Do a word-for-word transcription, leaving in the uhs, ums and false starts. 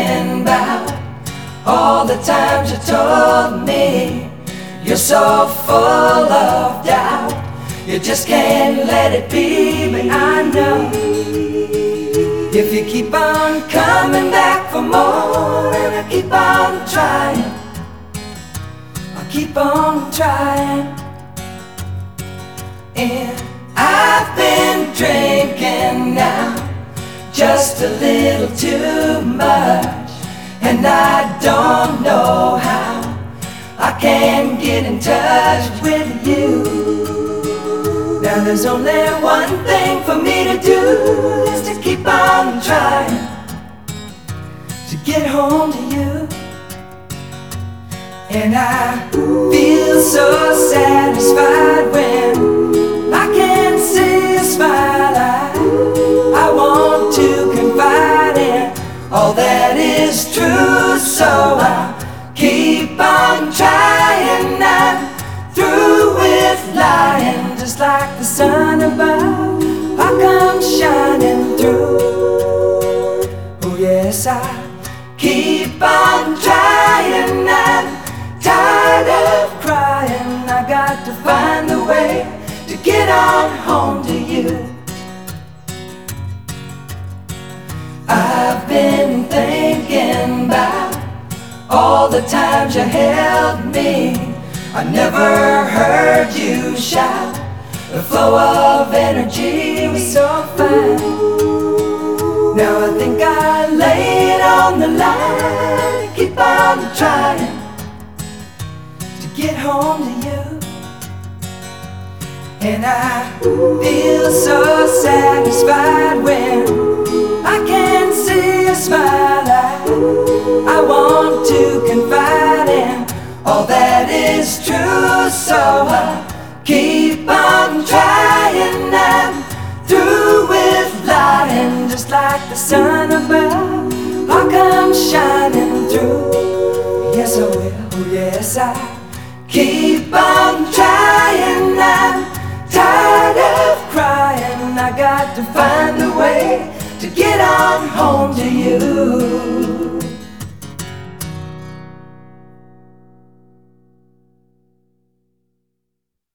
thinking about all the times you told me you're so full of doubt. You just can't let it be, but I know if you keep on coming back for more, and I keep on trying, I'll keep on trying. And I've been drinking now just a little too much, and I don't know how I can get in touch with you. Now there's only one thing for me to do, is to keep on trying to get home to you. And I feel so satisfied when I can see a smile. I, I want to confide in all that is true, so I keep on trying. I'm through with lying, just like the sun above, I come shining through. Oh yes, I keep on trying. I'm tired of crying. I got to find a way to get on home to you. I've been thinking about all the times you held me. I never heard you shout. The flow of energy was so fine. Now I think I lay it on the line, keep on trying to get home to you. And I feel so satisfied when I can see a smile. I, I want to confide in all that is true, so I keep on trying. I'm through with lying, just like the sun above, I come shining through. Yes I will, oh yes I keep on trying. I'm tired of crying. I got to find a way to get on home to you.